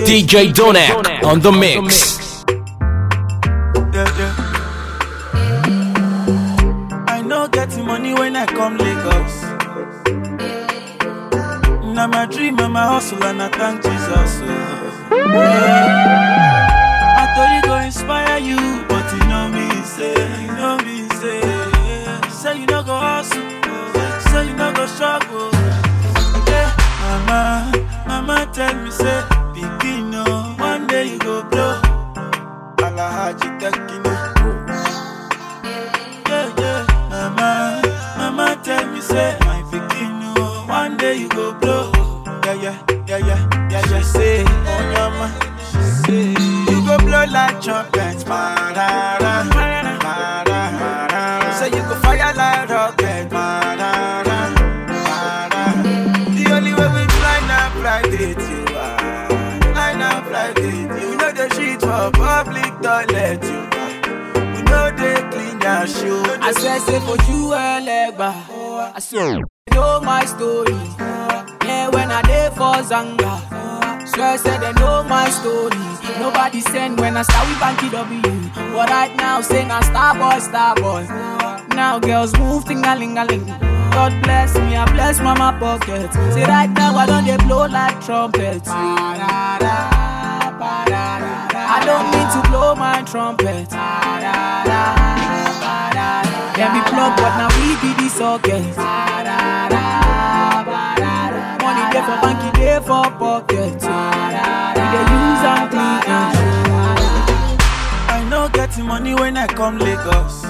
DJ Donek on the mix. I know getting money when I come Lagos. Now my dream and my hustle and I thank Jesus. I thought it go inspire you, but you know me say, say you no go hustle, say you no go struggle. Yeah, mama tell me say, begin no, one day you go blow. Alahaji Tekino. Yeah, mama tell me say, my begin no, one day you go blow. Yeah. She say, oh mama, she say, you go blow like trumpets, ma-da-da, ma-da-da. Say you go fire like rocket, ma-da-da, ma-da. The only way we fly with you are, fly with you. You know the shit for public toilet, you are. You know they clean your shoe. I swear, say for you, Legba. I swear, you know my story. Yeah, when I dey for Zanga. Swear, say they know my story. Nobody send when I start with Banky W. But right now, say na star boy. Now girls move ting-a-ling-a-ling. God bless me, I bless mama pocket. Say right now, I don't dey blow like trumpets. I don't need to blow my trumpet. Let me plug, but now we be the socket. Money there for banky, there for pocket. We dey use and clean. I know getting money when I come Lagos.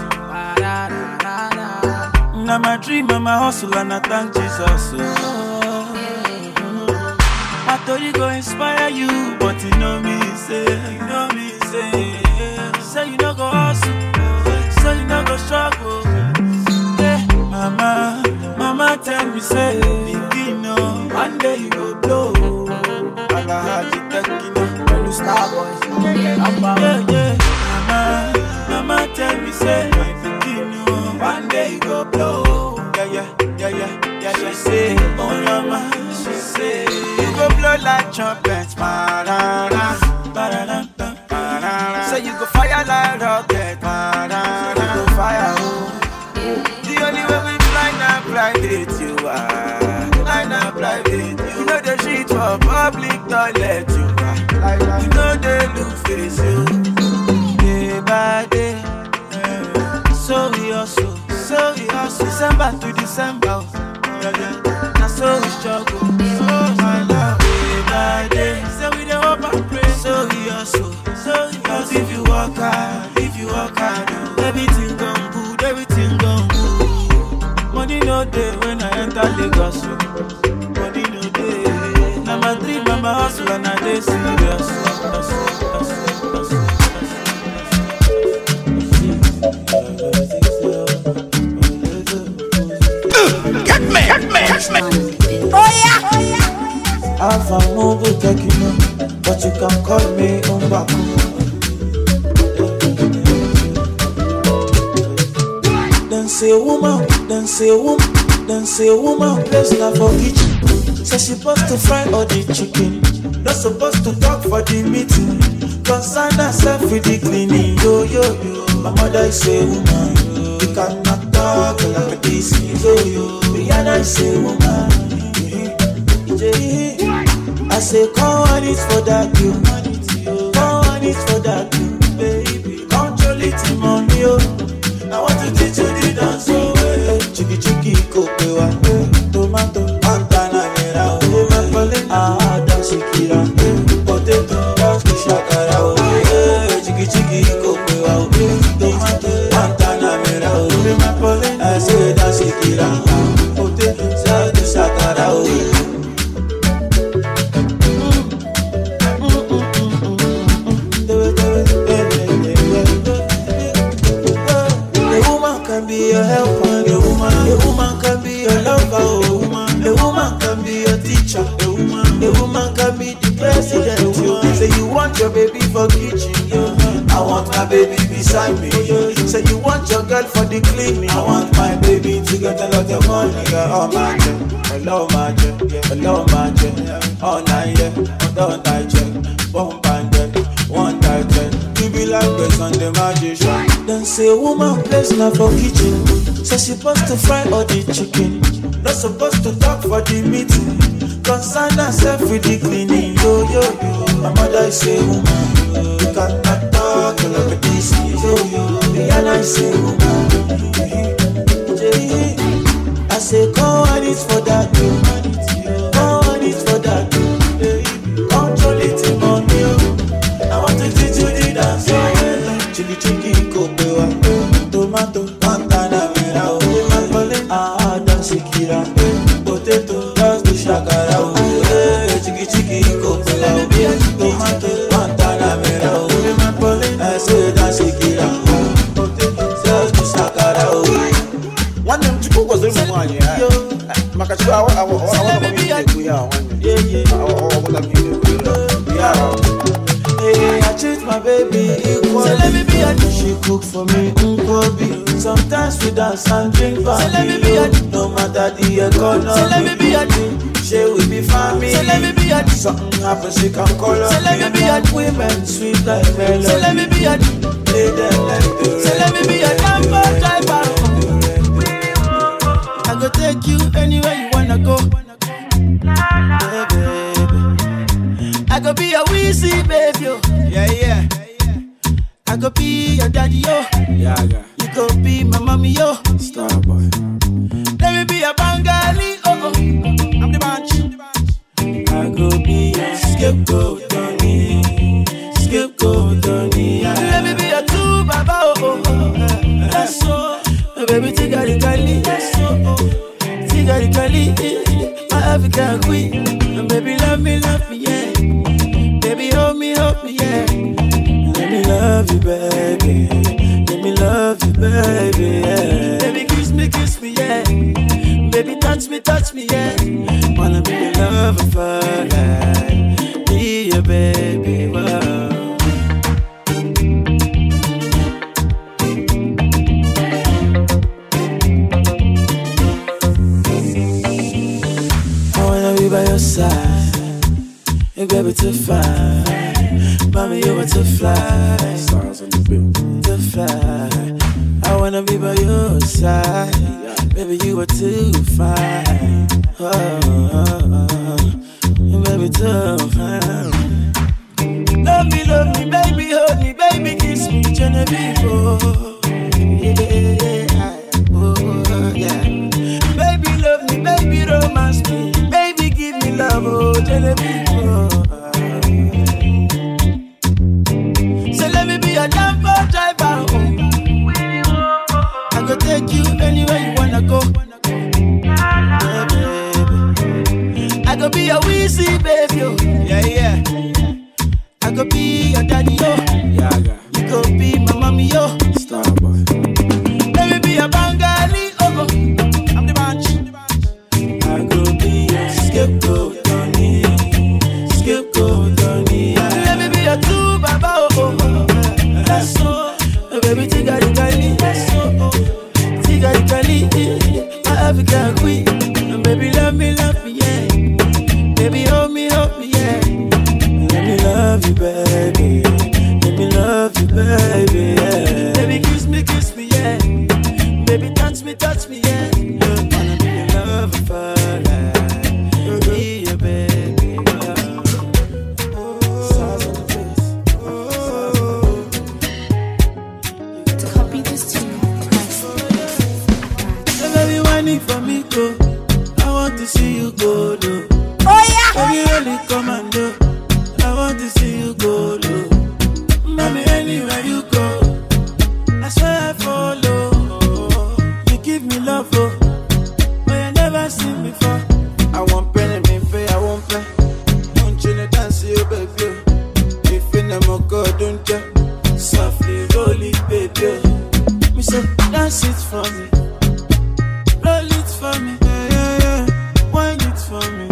Now my dream and my hustle and I thank Jesus. I thought it go inspire you, but you know me say, say you no go hustle, say you no go struggle. Yeah, mama tell me say, begin no, one day you go blow. Alahaji Tekino, you star boy. Yeah, mama tell me say, begin no, one day you go blow. Yeah. She say, oh mama, she say, you go blow like trumpets, ma-da-da. Say you go fire like rocket, ma-da-da. You go fire, oh. The only way we fly with you are, fly with you. You know the shit for public toilet, you are. You know they look face you. Day by day, so we hustle. December to December, now so we struggle. So my love, day by day, so we dey hope and pray. So we hustle. Cause if you work hard, everything gon' good. Money no day when I enter Lagos. Money no day. Now my dream, my hustle, and I dey serious. Get me. Oh yeah. Alpha mobile Tekino, but you can call me Umbaku. Then say woman, place na for kitchen. Say she supposed to fry all the chicken, not supposed to talk for the meeting. Concern herself with the cleaning, yo. My mother is a woman, you cannot talk like this, yo. Rihanna is a woman. I say, come on, it's for that, you. Come on, it's for that, you, baby. Control it, money, yo. I want to teach you the dance, oh, Chiki, kopewa, tomato, antana, mera, oh, dance, kira, potato, dance, shakara, oh, Chiki, kopewa, tomato, antana, mera, oh, I say, dance, kira, potato, shakara, oh. Be your helper, a woman can be your lover, a woman can be your teacher, a woman can be the president. Say you want your baby for kitchen, I want my baby beside me. Say you want your girl well for the cleaning. I want my baby to get a lot of money. Yeah, oh my God, hello my God, hello my God. All night, yeah, all night, yeah. Bomb bandit, one night, yeah. You be like the Sunday magician. Then say woman place now for kitchen. So she supposed to fry all the chicken. Not supposed to talk for the meeting. Concern herself with the cleaning. Yo, yo, yo. My mother say woman, you cannot talk like this. Yo, yo. And I say woman, I say come on it for that. Come on it for that. Control it on you. I want to teach you the dance. Chili chicken, cocoa, tomato, pantana, mera, dance kira, potato, dance to shakara, chiki, cocoa, tomato, pantana, mera, I say dance kira, potato, dance to shakara. One name to cook was the one, yeah. Makachu, I want to be I treat my baby equal. So let me be a she cook for me, sometimes we dance and drink for so let me be a no matter the economy. So let me be a she will be family. So let me be a something happens she can call us. So let me be a women sweet like melody. So let me be a play them like the so let me be a number driver. I go take you anywhere you wanna go. I could be a Weezy baby, yo. Yeah. I could be your daddy, yo. Yeah. You could be my mommy, yo. Starboy. Let me be a Bengali, oh. I'm the bunch. I could be a scapegoat, Tony. Let me be a true baba, oh. That's so. Baby, Tigari, that's so. Tigari, my African queen. Baby, love me, yeah. Baby, hold me, yeah. Let me love you, baby. Let me love you, baby, yeah. Baby, kiss me, yeah. Baby, touch me, yeah. Wanna be your lover for life. Be your baby, wow. I wanna be by your side. Hey baby, to fly, mommy, you were to fly. Stars on the bill. To fly, I wanna be by your side. Baby, you were too fine. Baby, too fine. Love me, baby, hold me, baby, kiss me, Genevieve. Yeah. Baby, love me, baby, romance me, baby, give me love, oh, Genevieve. So let me be a jumper driver, I go take you anywhere you wanna go. I go be a Weezy baby, oh. Yeah. I go be your daddy, yo. Yeah. You go be my mommy, yo. Starboy. Let me be a Bengali, oh. I'm the bunch. I go be a scapegoat, Tony. Let me be a true baba, oh. That's so. Baby, Tigari, that's so. Tigari, my African queen. Baby, love me, yeah. Baby, hold me, yeah. Let me love you, baby. Let me love you, baby, yeah. Baby, kiss me, yeah. Baby, touch me, yeah. Wanna be your lover for life. Be your baby, stars on the face. To copy this tune, So baby, whining for me, go. I want to see you go, though. oh yeah. Baby, really come and do. I want to see you go low. Mommy, anywhere you go, I swear I follow. You give me love, oh, but I never seen before. I want penny, me pay, I won't pay. Don't you dance, you baby? If you never go, don't you? Softly roll it, baby. Me say, dance it for me. Roll it for me, yeah. Wine it for me.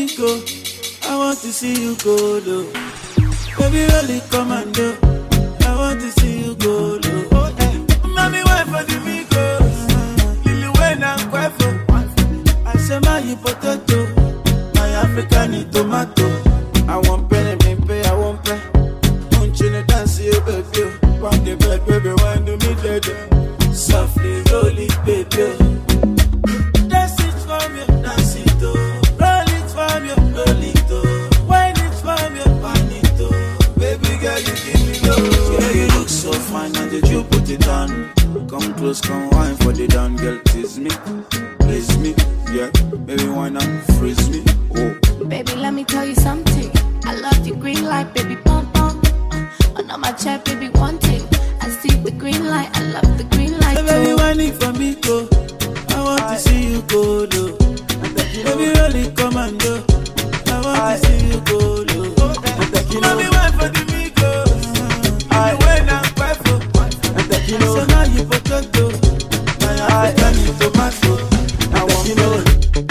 go. I want to see you go low. Baby, really commando. I want to see you go low. Mommy, wait for the amigos. Lily Wayne and Quavo. I say my potato, my African tomato. I want penny, baby, I want pay. Don't you dance, you baby? Want the bed, baby, want to meet the softly roll it, baby. Dance it for me, dance it, oh. Roll it for me, roll it, oh. Wine it for me, wine it, oh. Baby girl, you give me love. Yeah, you look so fine, and did you put it on? Come close, come wine for the down, girl, tease me, please me, yeah. Baby, why not freeze me, oh. Baby, let me tell you something. I love your green light, baby, pump, pump. On my chair, baby, one thing. I see the green light, I love the green light too. Baby, whining for me, go. I want to see you go low. Baby, really commando. I want to see you go low. Mommy, wine for the amigos. I went and Quavo. So now you potato. My African tomato. I want you know.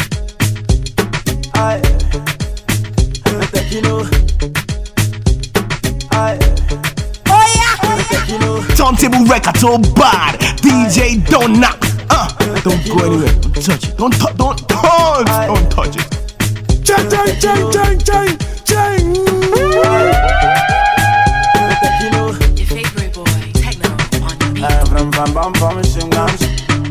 Turntable record so bad. DJ don't knock. Don't go anywhere. Don't touch it. Don't touch it. Chang. Your favorite boy, Techno on the beat. From Shingams.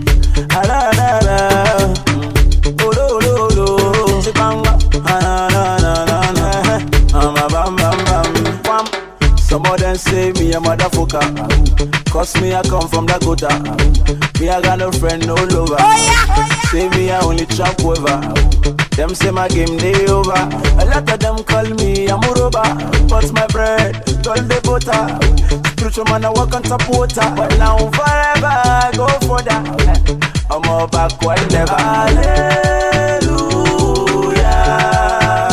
Some of them say me a motherfucker. Cause me I come from Dakota. Me I got no friend, no lover. Say me I only chop over. Them say my game day over. A lot of them call me a muroba. But my bread, told the butter. Spiritual man I walk on top water. But now forever I go for that. I'm all backward never. Hallelujah.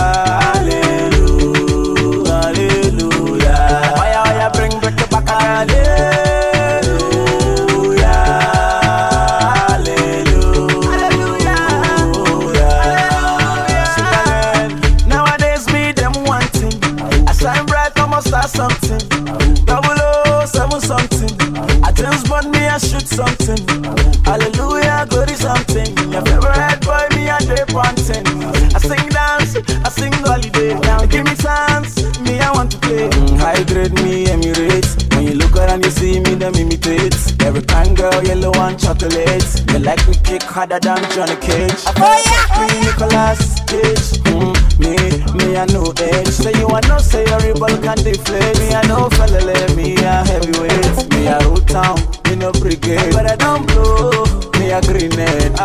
Something 007 something. I just want me and shoot something. Hallelujah, good is something. Your favorite boy, me and they wanting. I sing dance, I sing holiday. Now give me chance, me I want to play. High grade me emirates. When you look around, you see me, them imitate. Every kind girl, yellow and chocolate. You like me kick harder than Johnny Cage. I me Nicolas Cage. Me I know age. Say you want no say your rebel can deflate. Me I know fella, me a heavyweight. Me a root town, me no brigade. But I don't blow, me a grenade.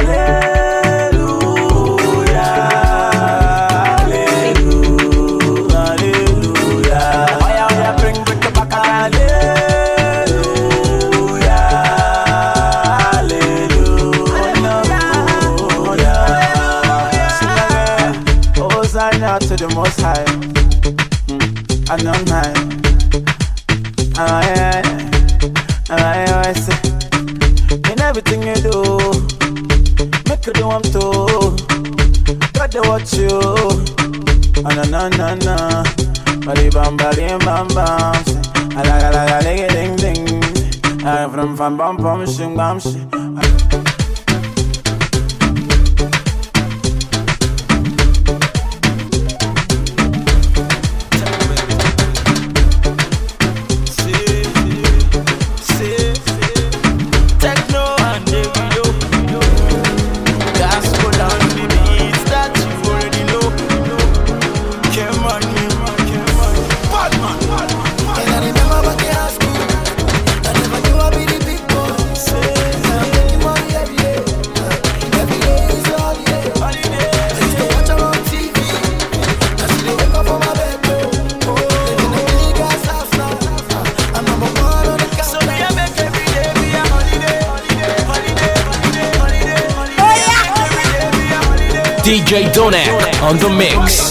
Hallelujah, hallelujah, hallelujah. Oh yeah, bring the back. Hallelujah, hallelujah. Hosanna to the Most High. And on high. I say, in everything you do, make you do I'm told. Got to watch you. Na. Bari bam bam. Ala ding ding. From bam shing bam shing. DJ Donak on the mix.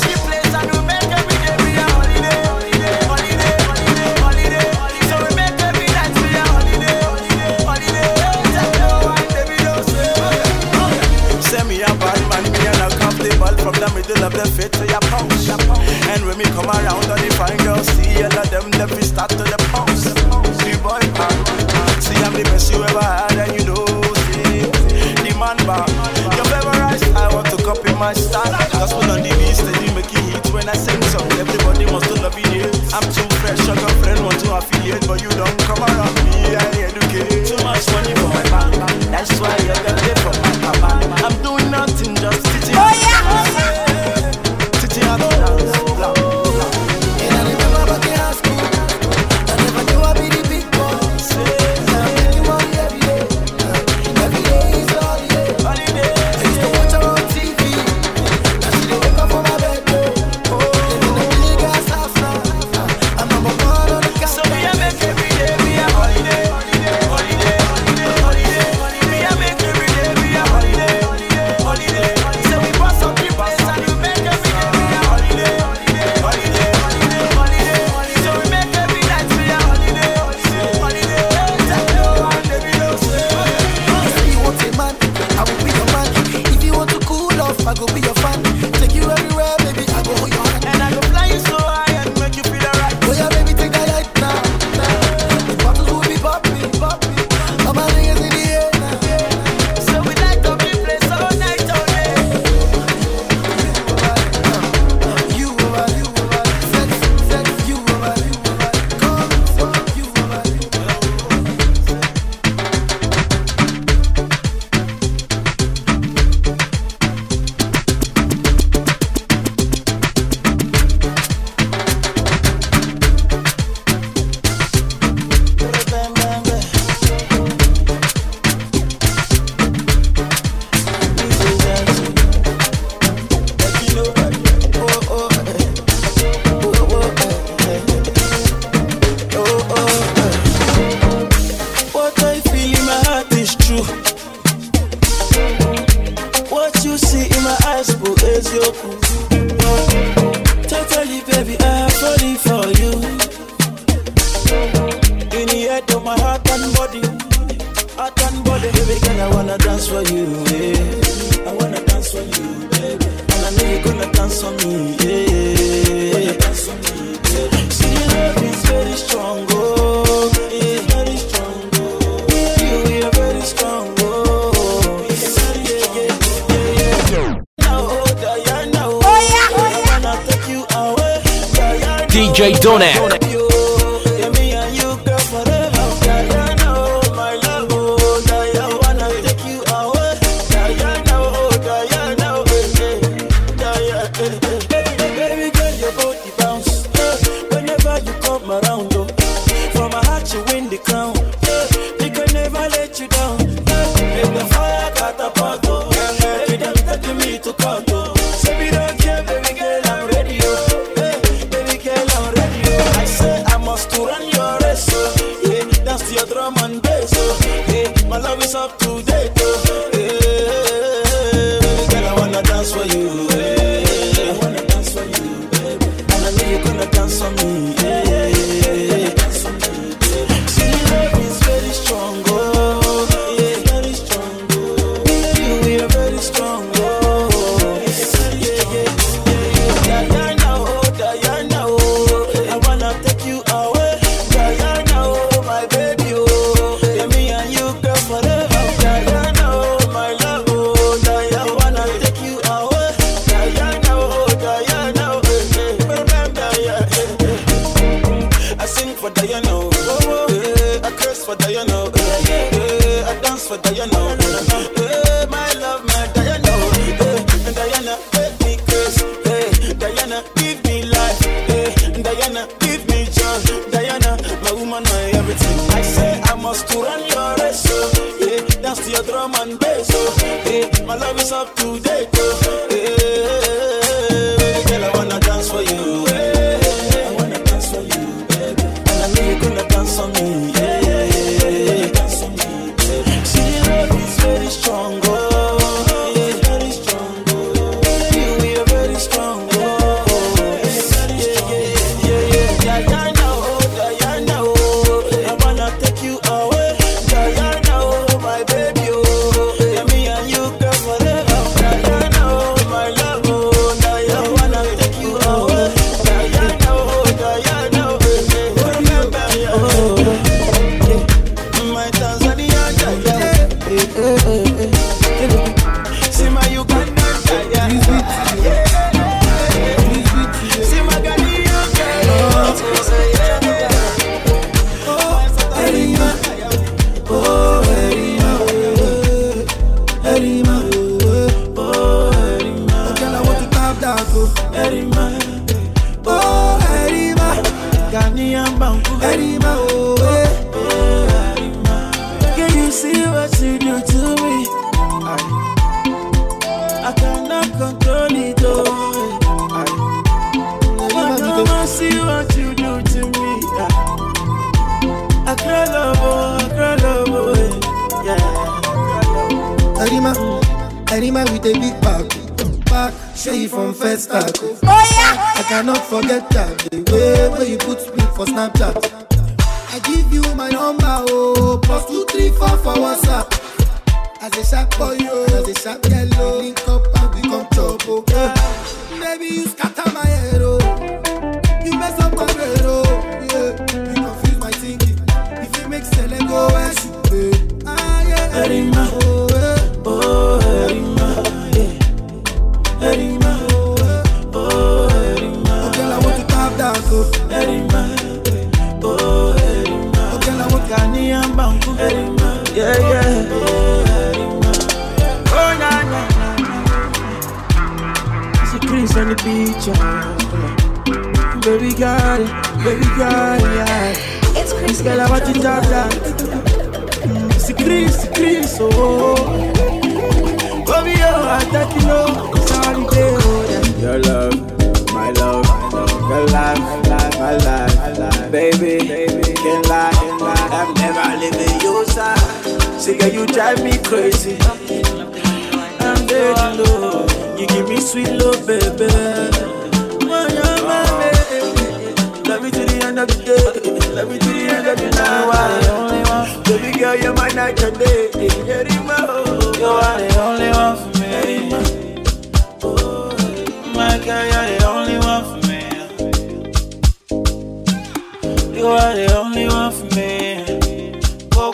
Send me a bad man, me and a comfortable from the middle of the fit to your punch. And when we come around on the fine girls, see all of them, we start to the pounce. See boy, see I'm the best you ever had, and you know, see, the man bar. Your favorite style, I want to copy my style. Gospel on the beat, steady making hits when I sing song. Everybody must to love it. I'm too fresh, your girlfriend want to affiliate, but you don't come around me, I educate. Too much money for my bank, that's why you're gonna pay for my papa. I'm doing nothing, just teaching. Oh yeah, teaching how to dance. And I remember back in high school, I never knew I'd be the big boss. I'm making money every day. Every day is holiday. I used to watch her on TV. Now she dey wake up for my bed. Living a big ass house now. I'm number one on the count. So me I make every day be a holiday. Holiday, holiday, holiday. Me I make every day be a holiday. Holiday, holiday. So we pass up the place and we make every day be a holiday. Holiday, holiday, holiday. So we make every night be a holiday. Holiday, if you want a man, I will be your man. If you want to cool off, I go be your fan. Take you everywhere, baby, I go hold your hand. And I go fly you so high and make you feel alright. Oh yeah, baby, take a light now. The bottles will be popping, popping. All my niggas in the air now. So we light up the place all night, all day. You over, sex, you over, come, you over. What I feel in my heart is true. What you see in my eyes, boo, is your cool. Totally, baby, I'm falling for you. In the head of my heart and body, baby girl, I wanna dance for you, yeah. I wanna dance for you, baby. And I know you're gonna dance for me, yeah. Dance for me, baby. See, your love is very strong, oh, yeah, very strong, oh. Yeah, you are very strong, oh, yeah. Now, oh, Diana, oh, yeah. I wanna take you away, Diana, DJ Donak. yeah, me and you, girl, forever, Diana, oh, my love, oh, Diana, I wanna take you away, Diana, oh, Diana, oh, Diana, baby girl, your body bounce, whenever you come around, oh, from my heart you win the crown, we can never let you down, make the fire catapult, oh, baby, don't take me to court, oh, say we don't care, baby girl, I'm ready, oh, baby girl, I'm ready, oh, I say I must to run your race, oh, yeah, dance to your drum and bass, oh, yeah, my love is up to date, oh, yeah, baby girl, I wanna dance for you, yeah, I wanna dance for you, baby, and I know you're gonna dance for me, yeah, dance for me, baby. See, love is very strong, oh, yeah, very strong, oh, yeah, we are very strong, oh, yeah, Diana, oh, Diana, oh, I wanna take you away, Diana, oh, my baby, oh, yeah, me and you, girl, forever, Diana, oh, my love, oh, Diana, I wanna take you away, Diana, oh, Diana, oh, I sing for Diana, oh, I curse for Diana, I dance for Diana, my love, my Diana, Diana, make me curse, Diana, give me life, Diana, give me joy, Diana, my woman, my everything. I say I must to run your race, oh, yeah, dance to your drum and bass, oh, yeah, my love is up to date, oh, yeah, baby girl, I wanna dance for you, I wanna dance for you, baby, and I know you're gonna dance for me, yeah, dance for me, baby. See, love is very strong, oh, yeah, very strong, oh, yeah, we are very strong, oh, yeah, Diana, oh, Diana, oh, I wanna take you away, Diana, oh, my baby, oh, yeah, me and you, girl, forever, Diana. See my Uganda, see my Ghanaian girl. Erima, oh Erima, Erima, oh Erima. Okay, I want to tap that go. Erima, oh Erima, Ghanaian banku. Erima, oh Erima. Can you see what you do to me? I cannot control it, oh. I cannot see what you do to me. I cry love, oh, yeah. Erima with a big back, show you from first start. Oh yeah. I cannot forget that the way where you put me for Snapchat. I give you my number, oh, +234 for WhatsApp. As a sharp boy, as a sharp yellow, link up and become trouble. Baby, you scatter my head, oh. You mess up my brain, oh. Yeah, you confuse my thinking. If you make Stella go, where she be? Ah, yeah, Erima, oh, Erima, yeah. Erima, oh, Erima. Okay, I want to tap that, go. Erima, oh, Erima. Okay, I want Ghanaian banku. Erima, yeah, yeah. Chris on the beach, baby girl, yeah. It's Chris. Girl, I want to talk that. It's Chris, oh. Baby, oh, I thought you know it's all the day, oh, yeah. Your love, my love, your life, my life, baby, can't lie, I'm never leaving your side. See, girl, you drive me crazy. I'm dead low. You give me sweet love, baby. Love me to the end of the day. Love me to the end of the night. You are the only one. Baby girl, you're my night and day. You are the only one for me. My girl, you're the only one for me. You are the only one for me. Go.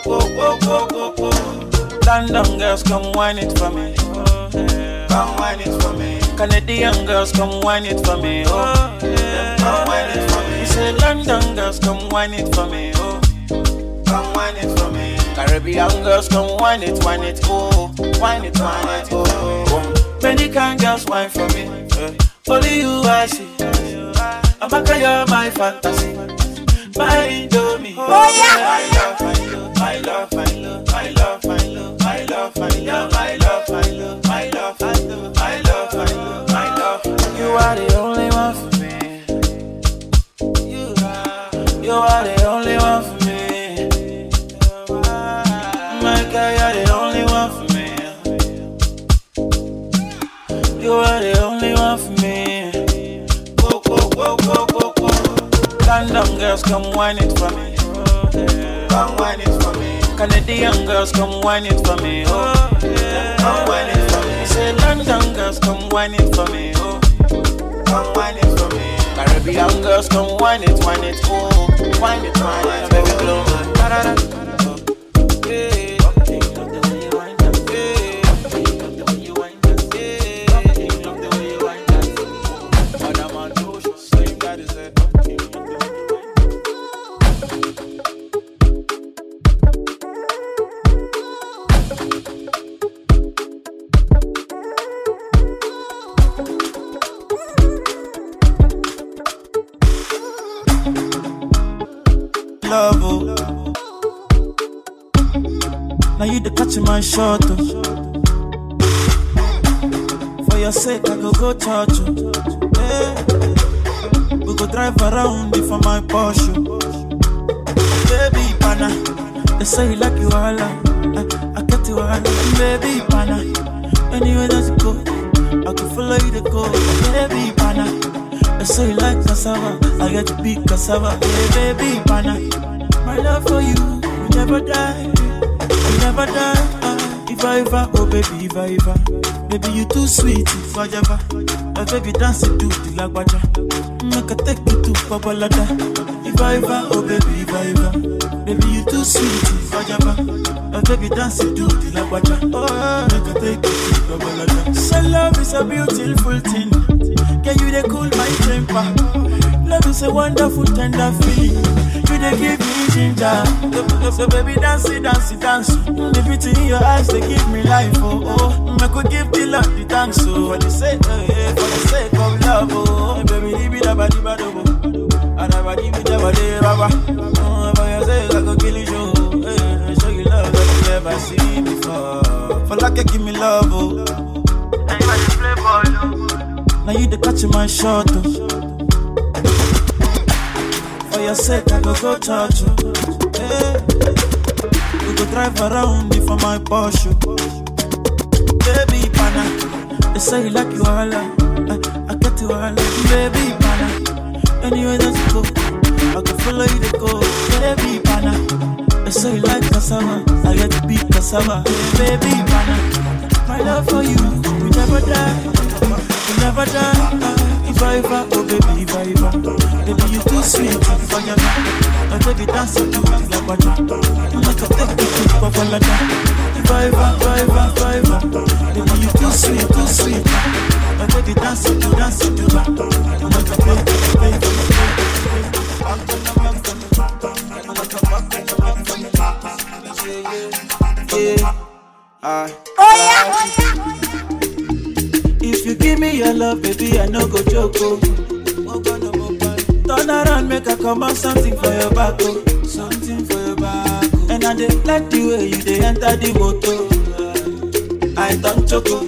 London girls, come whine it for me. Come whine it for me. Canadian girls, come whine it for me. Oh, yeah. Come whine it for me. Say London girls, come whine it for me. Oh, come whine it for me. Caribbean girls, come whine it, oh, whine it, oh. Many kind girls whine for me. Only you I see. I'm a you're my fantasy. My Indomie. Oh yeah. I love. You are the only one for me. You are the only one for me. My girl, you're the only one for me. You are the only one for me. Go. London girls, come whine it for me. Come whine it for me. Canadian girls, come whine it for me. Oh, come whine it for me. Say London girls, come whine it for me. Oh, come whine it for me. Caribbean girls, come whine it, oh, whine it, baby blow my. Love, oh. Now you the catch my shot, oh. For your sake, I go church, oh. Yeah. We go drive around for my Porsche. Baby, pana, they say you like you all, I get you all, baby, pana. Anywhere that you go, I can follow you to go, baby, pana. They say you like cassava, I get to be cassava, hey, baby, pana. My love for you, you never die, you never die. If I ever, oh baby, if I ever, baby you too sweet, forever. My baby dance it to the lagwaja. Make I take you to Babalada. Iva, oh baby, Iva. Baby, you too sweet, Iva. My baby dance it to the lagwaja. Oh, make I take you to Babalada. So love is a beautiful thing. Can you dey cool my temper? Love is a wonderful, tender feeling. You dey give me ginger. So baby, dance it. The beauty in your eyes, they give me life. Oh. I could give the love the thanks. So for the sake of love. Oh, baby, leave it about the bad. I never give it about the baba. For your sake, I could kill you. Show you love that you never seen before. For like you give me love. Oh. Now you want to play ball. Now you the catch my shot. Oh. For your sake, I go touch you. Hey. We go drive around for my Porsche. Baby pana, they say you like you all. I get you all. Baby pana, anywhere that you go, I can follow you to go. Baby pana, they say you like cassava. I get to be cassava. Baby pana, my love for you, we never die. We never die. Iva, oh baby, Iva. Baby, you too sweet, Iva. I take it dancing to the lagwaja. I can take it to Babalada. Iva. Baby, you too sweet. I take it dancing to the lagwaja. If you give me your love, baby, I no go joke. Turn around, make I come out something for your back. Something for your back. And I dey like the way you dey enter the motor. I don't choco.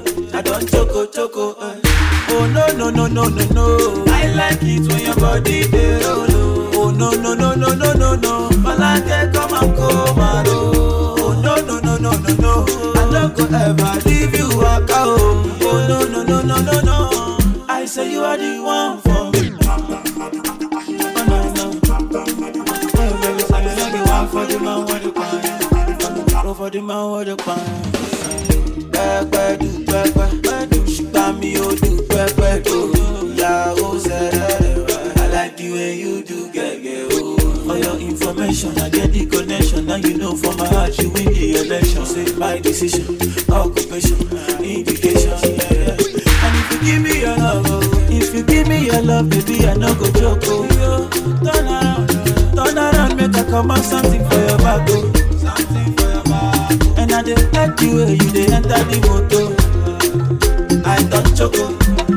Oh no. I like it when your body dey roll. Oh no. Malake come and come and roll. Oh no. I don't go ever leave you waka. Oh no. I say you are the one for me. Oh no. Oh baby, say you are the one for the man with the pan. Oh for the man with the pan. Do shikba mi o do do. Ya o zere. I like the way you do gege oh. For your information, I get the connection. Now you know for my heart you win the election. Say my decision, occupation, indication. Yeah. And if you give me your love, baby, I no go joke. Oh. Turn around, make I come out something for your back. Oh. And I dey like the way you dey enter the motor. I don't choco.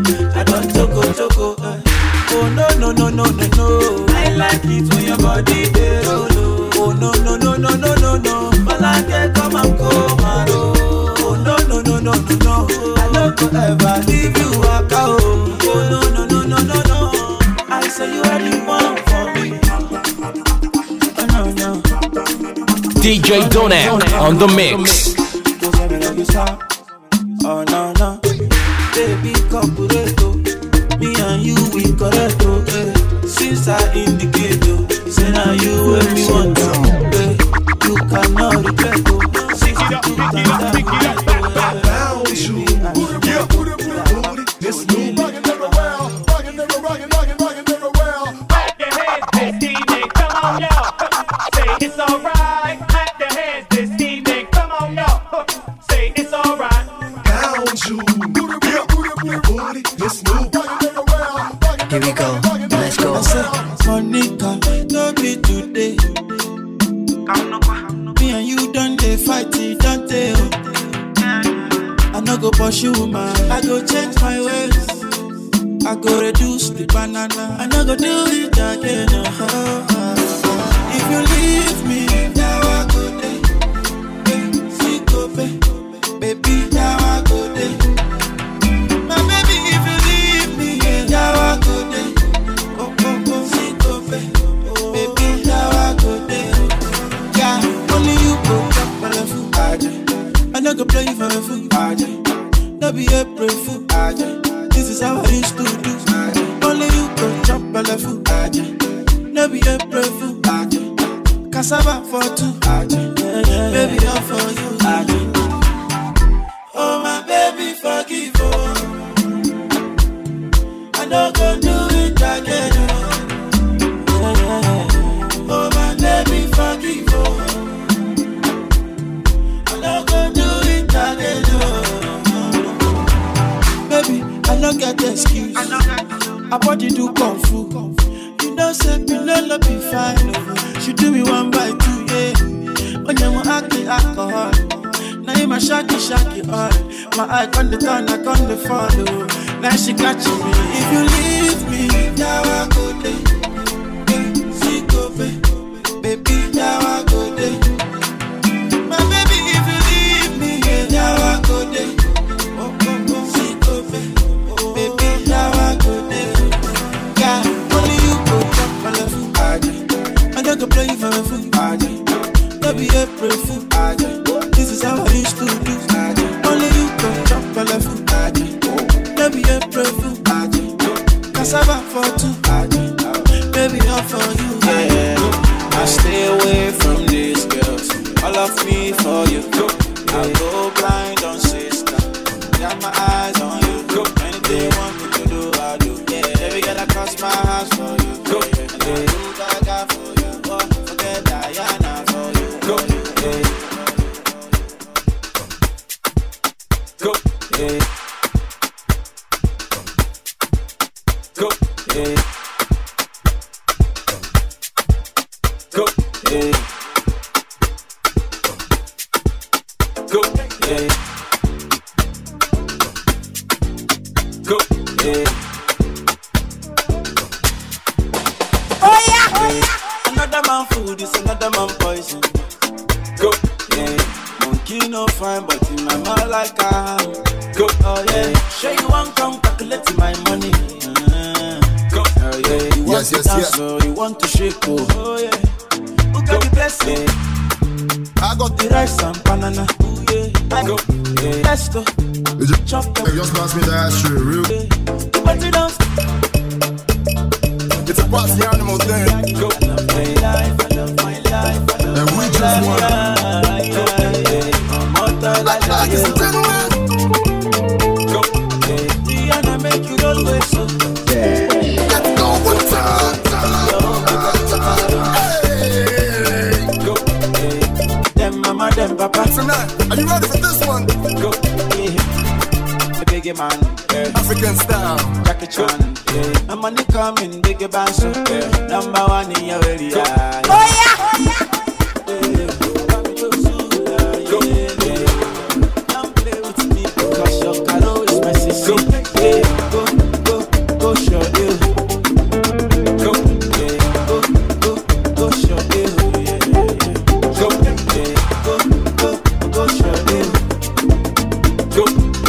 Oh no. I like it when your body dey roll. Oh no. Malake come and come and roll. Oh no. I don't go ever leave you waka. Oh no. I say you are the one for me. Oh no. DJ Donut on the mix. Oh no. Baby, corporato. Me and you, we correct, okay. Since I indicate, say now you where me want to, okay. You cannot regret, oh. Pick it up. Bounce you. This new rockin' everywhere. Rockin' everywhere. Clap your hands this evening, come on, y'all. Say it's alright. Clap your hands this evening, come on, y'all. Say it's alright. Bounce you. This new. Here we go, let's go. Monica, no be today. Me and you done dey fight, don't they? I no go pursue man, I go change my ways. I go reduce the banana, I no go do it again. If you leave me, now I go there. Baby, now I go there. My baby, if you leave me, now I go there. Baby, now I go there. Yeah, only you go drop my food. I no go play for a food. No be April fool. This is how I used to do. Only you go drop my food. No be April fool. Cassava for two. Baby, all for you. Oh my baby, forgive. body do kung fu. You know, say Pinelo be fine. She do me 1 by 2, yeah. When you want alcohol. Now you my shaky all. My eye on the turn, I on the follow. Now she catching me. If you leave me, now I go there. See go baby, now I go there. My baby, if you leave me, now I go there. See go baby, now I go there. Yeah, only you go talk my love, I don't go play you for my food, don't be April fool, this is how I used to do. Only you can chop my love, don't be April fool, cassava for 2, baby all for you. Yeah, I stay away from these girls, all of me for you. I go blind on sister, got my eyes on you. Anything you want me to do, I do. Yeah, every girl I cross my house for you. And they do gaga for you. Oh, forget Diana for you. Yeah. Go, yeah. Go, yeah. Go, yeah. Go, yeah. Go, yeah. Oh yeah. Another man food is another man poison. Go, Yeah, monkey no fine, but in my mouth like I am. go, Oh yeah, sure you want come calculate my money. go. Oh yeah, you want to dance, so you want to shake. Oh yeah, who got the blessing? I got The rice and banana. Oh yeah, I Go. yeah. Let's go. Chop them. Just pass me the ashtray, real. But you don't. It's a party animal thing. Go. I love my life. I love my life. I love And we just won. Like it's a gentleman. Go. Diana make you always so. Let's go one time. Hey. Go. Them mama, them papa. Tonight, are you ready for this one? Go. The big man, African style. Jackie Chan. My money coming, big band, so number 1 in your area. Oh yeah. Don't play with me because your caro is my sister. Go, show you. Go. Go, show you. Go. Go, show you. Go.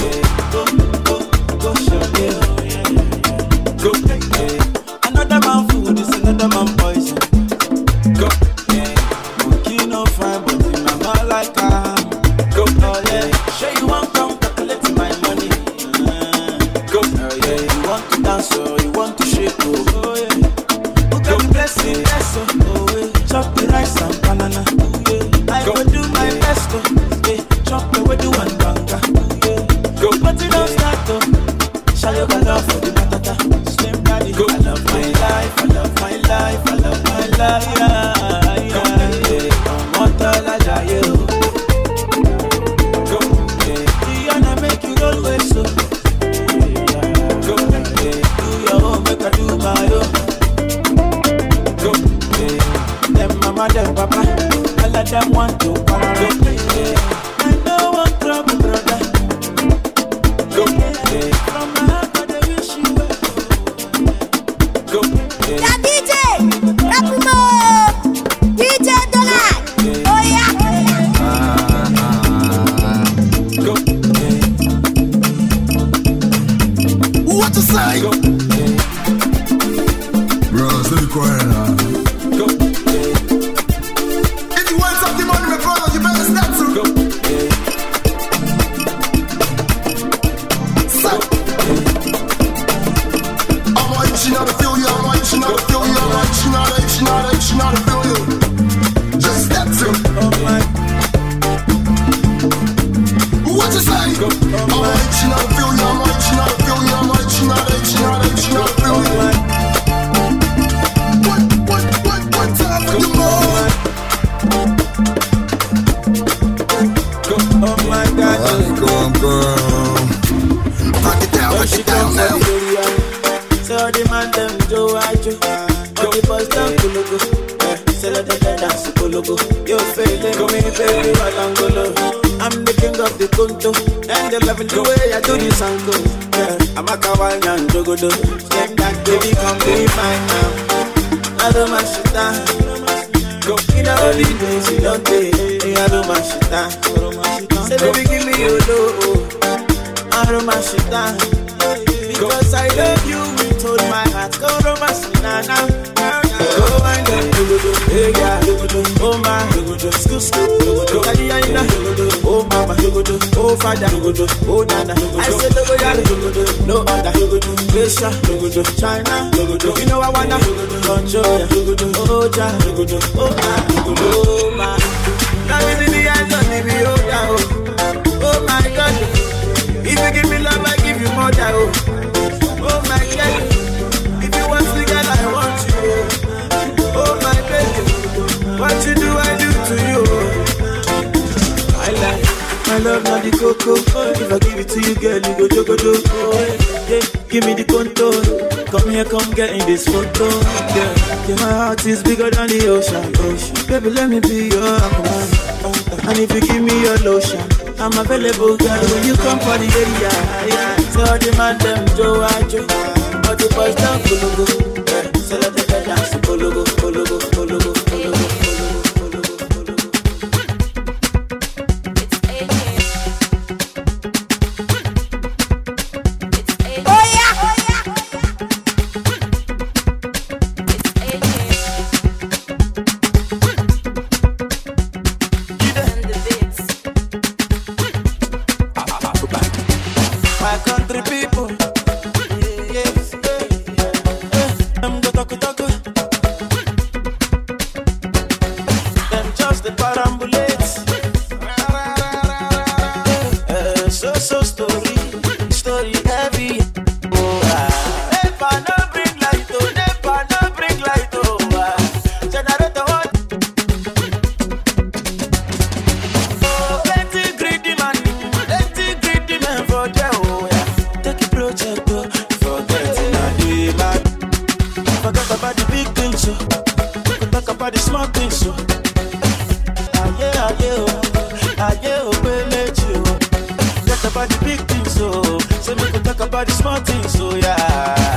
Go, show you. Go. Another man food is another man poison. Go. Monkey no fine, but in my mouth like I am. Go. Oh yeah, sure you want come calculate my money. Go. Oh yeah, you want to dance or you want to shake. Oh yeah, who got the blessing? Yes, oh yeah, chop the rice and banana. Oh yeah, I will do my best. Oh yeah, chop the way do one banga. Oh yeah, Go. but you don't start though. Shall you go love for the matata? Slim daddy. Go. I love my life. I love my life. I love my life. Yeah. Go. Diana make you always so. Go. Do your own, make I do my own. Go. Them mama, them papa, all of them want to quarrel. I know one trouble, brother. Go. From my heart, I dey wish you well. Go. Yeah, DJ. Rapimo. DJ Donald. Oh yeah. Go. What you say? Go. Bro, stay quiet now. Go. If you want something money, my brother, you better step to. Go. So. I'm like, she not to feel you. I'm like, she not to feel you. I'm like, she not to feel you. Just step to. What you say? I'm like, she not to feel you. I'm like, she not to feel you. I'm like, she not to feel you. One time for you, Lord. Oh my God. Go on, girl. Break it down She now. So the man dance, Kologo. You're failing, come in, baby, Walangolo. I'm the king of the Kunto, and they're loving the way I do this angle. Yeah, I'm a kawaii and Jogodo. Step back, baby, come be mine now. I don't mind shit down. Go in the early days, you don't take. I don't mind shit down. Say, baby, give me your love. I don't mind shit down. Because I love you with all my heart. Go to my sinana. Go and hey yeah, oh my, school, oh mama, oh father, oh nana. I said no other, Asia, China, you know I wanna control ya, oh ja, oh my. Now is in the eyes of the oh my God. If you give me love, I give you more than oh my God. If you want the girl, I want you. Oh my baby, what you do, I do to you. I like my love, not the cocoa. If I give it to you, girl, you go jogodo. Oh, yeah, give me the contour. Come here, come get in this photo. Yeah, my heart is bigger than the ocean. Baby, let me be your aquaman. And if you give me your lotion, I'm available, girl, when you come for the area. Yeah, tell the man them Joe, but the boys down Kologo. So let the girl dance Kologo, Kologo, Kologo, Kologo, Kologo, Kologo. Oh yeah, oh yeah. My country people, yes, I'm go talk. Them just the parambulates. So story heavy. Never no bring light, never no bring light. Generator one. Oh, plenty greedy man for them. Take a project, forget it, man. Forget about the big things, so talk about the small things, so. Forget about the big things, so we can talk about the small things, so yeah.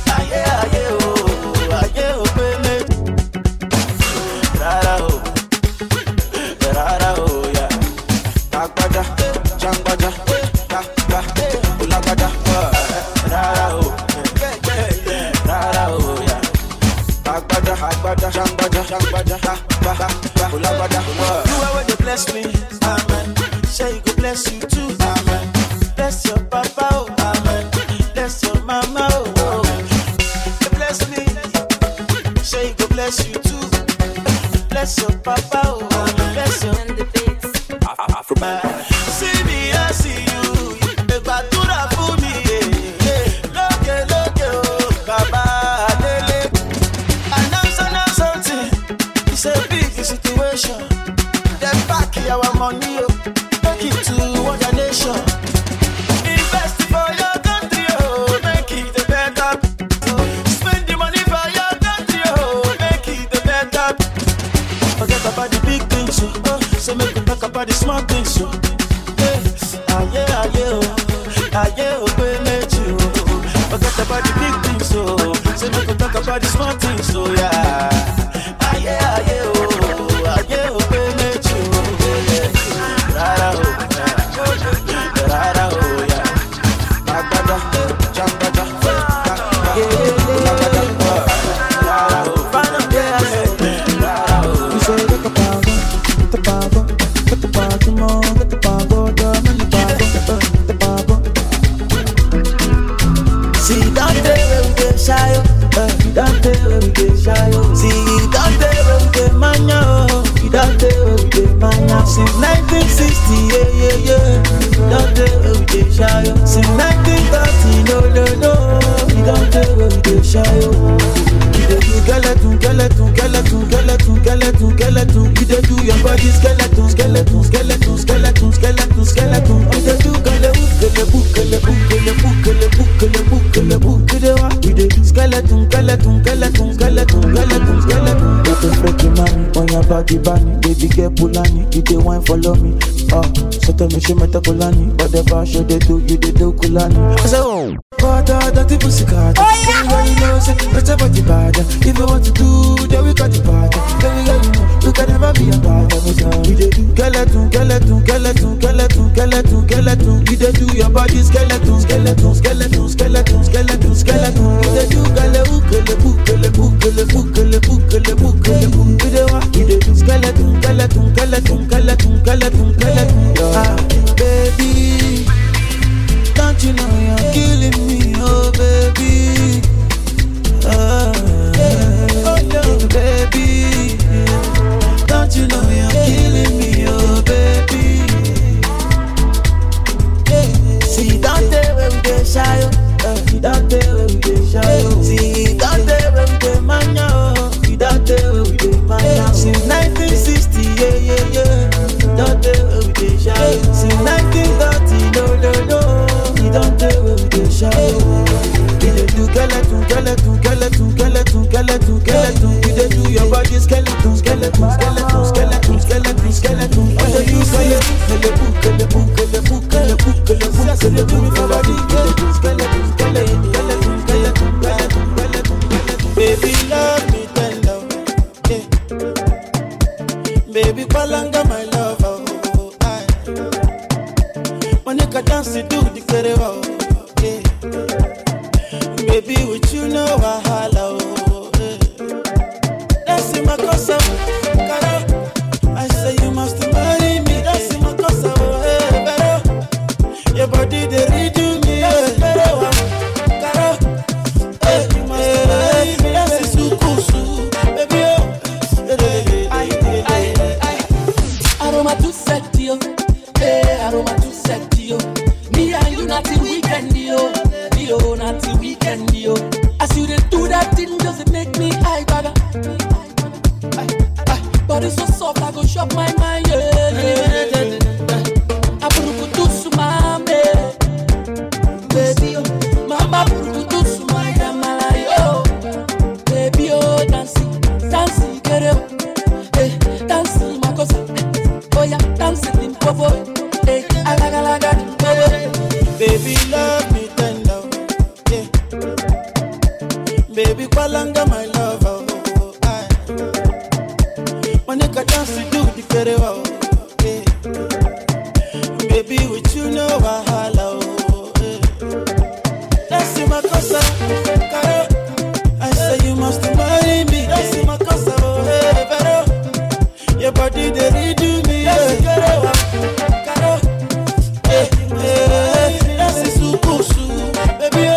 Rara, oh, yeah. Takbada, Jambada, Ulabada, Rara, oh, yeah. Takbada, Jambada, Ulabada, you are where they bless me, amen. Say you go bless you too, amen. Bless your papa, oh, amen. Bless your mama, oh, amen. Bless me, say you go bless you too. Bless your papa, oh, amen. Bless your see me, I see you. You batura for me, look, oh, Baba, Adele. Announce something. It's a big situation. Then back our money, take it to other nation. Invest for your country, oh, make it a better. Spend the money for your country, oh, make it a better. Forget about the big things, so make we talk about the small things, so. Forget about the big things, so make we talk about the small things, so yeah. Since 1960, yeah. Don't tell where we get shy. Since 1930, no. We don't tell where we get shy. We dey do skeleton. You dey do your body skeleton. body bunny, baby girl Pulani, you the wine follow me. So tell me she meta Kulani, whatever show they do, you they do Kulani. I say oh, dirty pussy cat. Oh yeah, you know say better body bad. If you want to do, then we got the party. Then we got you can never be a bad. We dey do skeleton. You dey do your body skeleton. You dey do baby, don't you know you're killing me, oh baby, oh no, baby, don't you know you're killing me, oh baby. See, don't tell where we get shy, don't tell where we get shy. See, don't tell where we get mania, don't tell where we get mania. Since 1960, yeah. Don't tell where we get shy. Since 1930, no. You don't tell where we get shy. You dey do skeleton. You dey do your body skeleton. You dey do skeleton. Baby, love me tender, yeah. Baby, palanga my love, oh. When you can dance, you do the kereva, yeah. Baby, with you no wahala, oh. That's in my casa, cara. I say you must marry me. That's in my casa, oh. Your body they redo me, yeah. Cara, you must marry me. That's in sukusu, baby, oh. Aroma too sexy, yo. Hey, aroma too sexy, yo. Me and you not till weekend, yo. Yo, not till weekend, yo. As you dey do that thing, does it make me high, baga? Body so soft, I go shock my mind, yeah. Aburukutu sumame, baby, oh. Mama aburukutu sumaya malayo, baby, oh. Dancing, get it, hey, dancing, makosa. Oh yeah, dancing in popo, hey, alaga, baby, love me tender, yeah. Baby, palanga my love, oh. When you can dance, you do the kereva, yeah. Baby, with you no wahala, oh. That's in my casa, cara. I say you must marry me. That's in my casa, oh. Your body they redo me, yeah. Cara, that's in sukusu, baby, oh.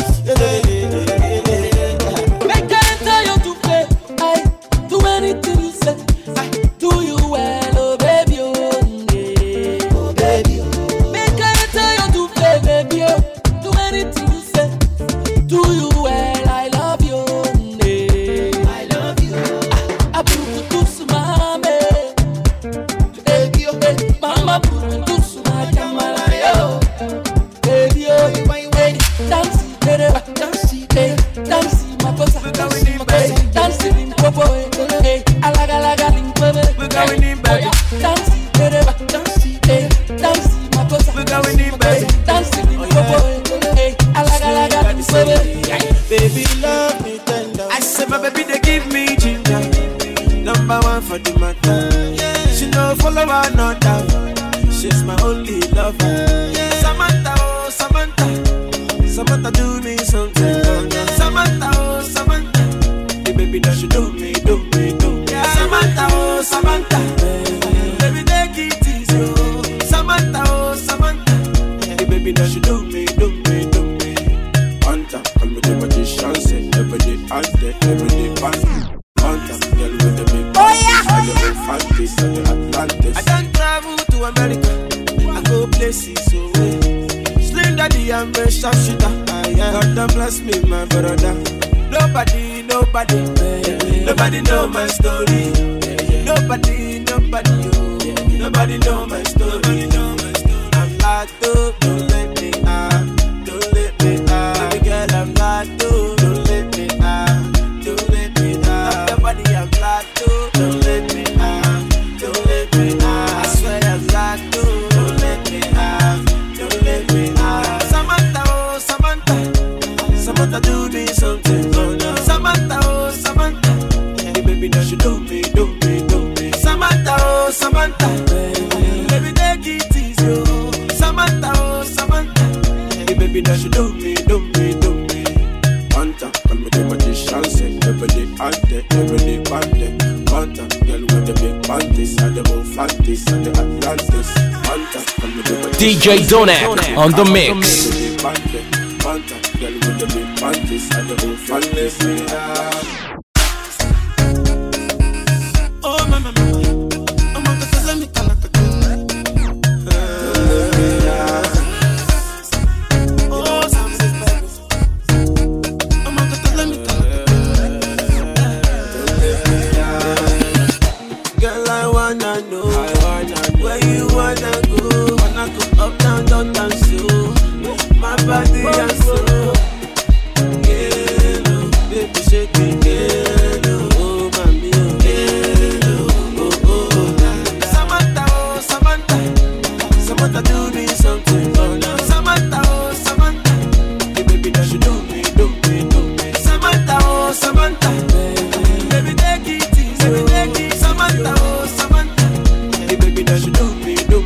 Make I tell you to play, I do anything you say. Do you well, oh baby, oh yeah. Oh baby, oh. Make I tell you to play, baby, oh. Do anything you say. Do you well, I love you, yeah. I love you. Aburukutu sumame, baby, oh. Mama aburukutu sumaya malayo, baby, oh. Dancing, dancing, makosa. Dancing in popo, hey, alaga in popo. We're going in, baby. Dancing, makosa. We're going in, baby. Dancing in popo, hey, alaga in popo. Baby, love me tender. I said my baby they give me ginger. Number one for the matter. She no follow her, no doubt. She's my only lover. Samantha, oh Samantha. Samantha do me something. Samantha, oh Samantha. The baby that she do me. Samantha, oh Samantha. Baby take it easy, oh. Samantha, oh Samantha. The baby that she do me. Hunter, call me the magician, say every day out there, every day pass. Hunter, girl with the big and the whole fat face and the Atlantis. I don't travel to America, I go places so way. Slim daddy, I'm a sharpshooter. God don't bless me, my brother. Nobody know my story. Nobody know my story. I'm like, don't let me out. Baby girl, I'm like, don't let me out. Nobody, I'm like, don't let me out. that she do me. Panta, call me the magician, say every day ante, every day pante. Panta, girl with the big panties and the whole fanties and the Atlantis. Panta, call me the magician. DJ Donak on the mix. Panta, girl with the big panties and the whole fanties. Oh, mama, I'm on the let me call it. Body and soul, hello, baby shake me, hello, oh mami, hello, oh oh. Samantha, oh Samantha, Samantha do me something, oh no. Samantha, oh Samantha, hey baby that you do me. Samantha, oh Samantha, baby take it easy, baby take it. Samantha, oh Samantha, hey baby that you do me.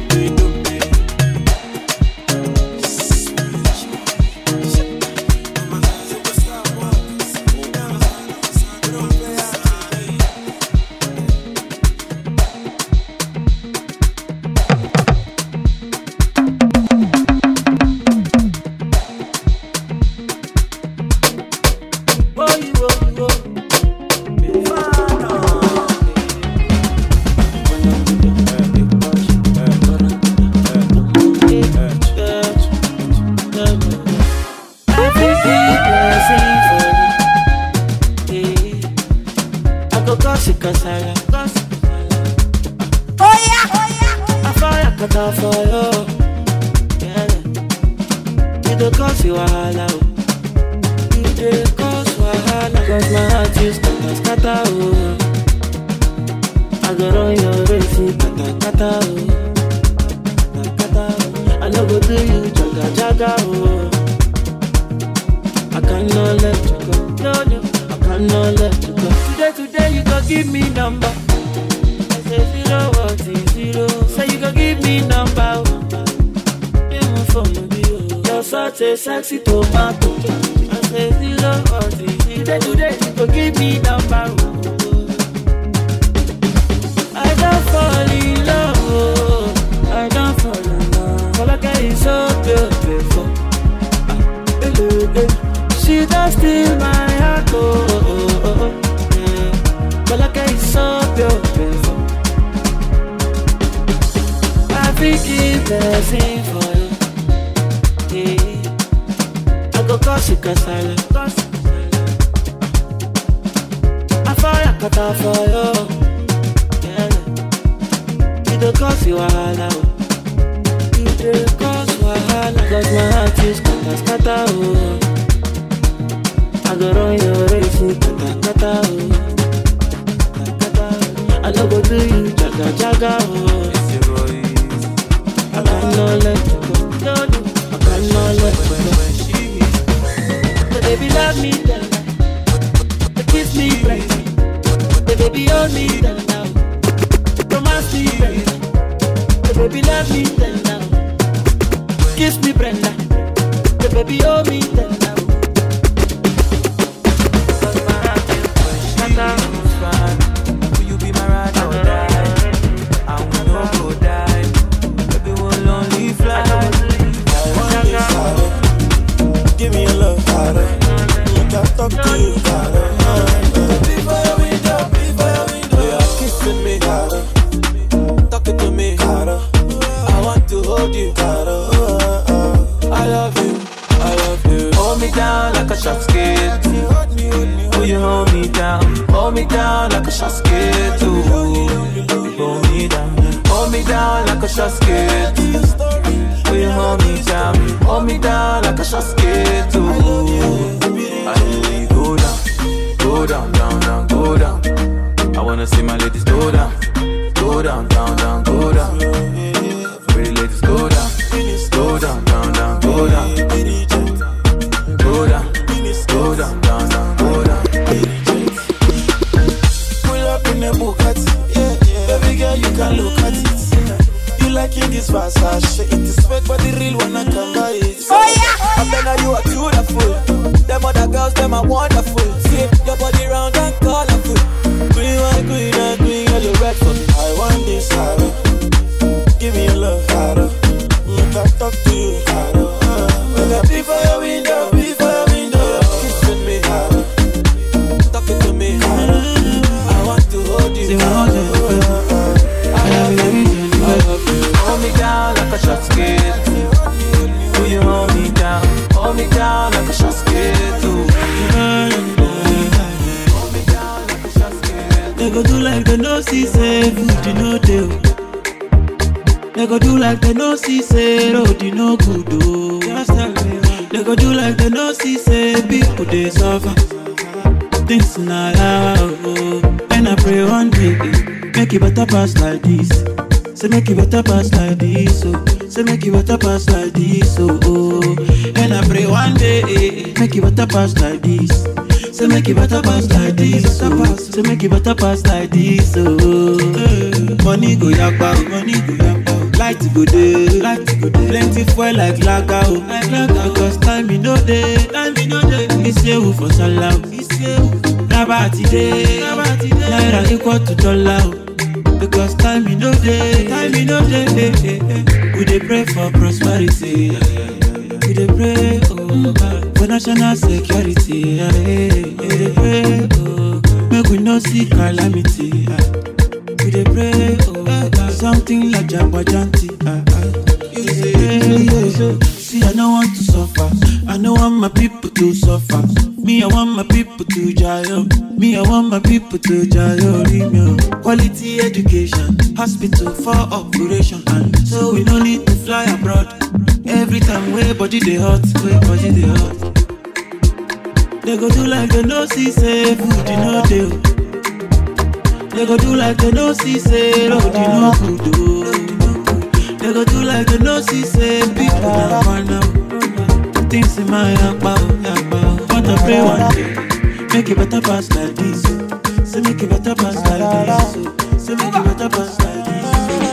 Today you go give me number. I say 010. Say you go give me number. You're such a sexy tomato. I say 010. Today you go give me number. I don't fall in love. I don't fall in love. All I get is so beautiful. She does steal my heart. But like it's so beautiful. I think it's the same for you. Yeah. I go cause you cause I love. I fire cut off for you. Yeah. You don't cause you wahala. You don't cause wahala. Cause my heart is kata. I go run your race, kata. I no go do you, jaga, oh. I cannot let you go, no, I cannot let you go. The baby love me, then the kiss me, Brenda. The baby hold me, then now. Romance me, Brenda. The baby love me, then now. Kiss me, Brenda. The baby hold me, then now. Cause my heart is fine. Will you be my ride or die? I will not go die. Baby, we'll only fly. Give me a love, harder. You can talk to you, harder. Before your window, you are kissing me, harder. Talking to me, harder. I want to hold you, harder. I love you. Hold me down like a shot skate. Will you hold me down? Hold me down like a shot skate. Hold me down. Hold me down like a shot skate. Will you hold me down? Hold me down like a shot skate. I really go down, down, go down. I wanna see my ladies go down, go down, go down. Pretty ladies go down, go down, go down. Go down, down, go down. Pull up in the Bugatti, yeah. Baby girl, you can look at it. You like in the this Versace. Say it is fake, but the real one I can buy it. Oh yeah. I bet now you are beautiful. Them other girls, them are wonderful. See your body round and colorful. Green, white, green, and green, yellow, red for me. I want this, I don't. Give me your love, I don't. Make I talk to you, I don't. Make I be for your window, be for your window. Kissing me, I don't. Talking to me, I don't. I want to hold you, I don't. Hold me down like a shot skate. Will you hold me down? Hold me down like a shot skate. Hold me down like a shot skate. They go do like they no see say food you no deal. They go do like they no see say road you no good oh. They go do like they no see say people they suffer. Things not out oh. And I pray one day make it better pass like this. Say make it better pass like this oh. Say make it better pass like this oh. And I pray one day make it better pass like this. Say make it better pass like this oh. Say make it better pass like this oh. Money go yakpa, money go yakpa. Light go dey, light go dey. Plenty fuel like lager oh. Like lager because time me no dey, time me no dey. It's you for salah, it's you. Nabati dey, naira equal to dollar oh. Because time me no dey, time me no dey. We dey pray for prosperity, we dey pray oh for national security. We dey pray oh make we no see calamity. We dey pray oh something like Jabbajanti. See I don't want to suffer, I don't want my people to suffer. Me I want my people to jail. Me I want my people to jail. Quality education, hospital for operation, and so we no need to fly abroad. Every time we body dey hot, we body dey hot. They go do like they no see say food you no dey. They go do like they no see say road you no good oh. They go do like they no see say people na corner. Things in my yakpa. Want to pray one day, make it better pass like this. Say make it better pass like this. Say make it better pass like this.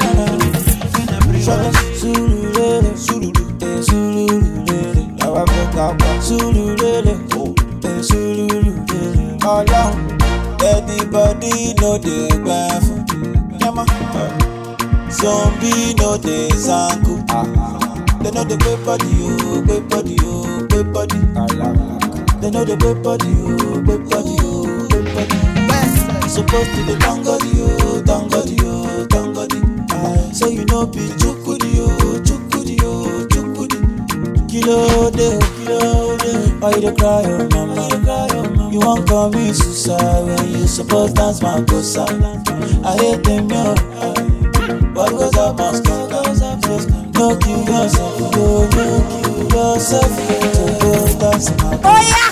Sululele, sululele, sululele. Now I make up sululele, sululele. All down, anybody know the bath. Yama, zombie know the zanku. They know the great body, oh, great body, oh, great body. They know the great body, oh, great body, oh, great body. Supposed to be tangodi, oh, tangodi, oh, tangodi. So you know be chukudi, oh, chukudi, oh, chukudi. Kilo de, kilo de. Why you dey cry, oh mama? You won't call me suicide when you supposed dance my gosa. I hate them, yo. What goes up must come. No kill yourself, no kill yourself. To go dance my gosa.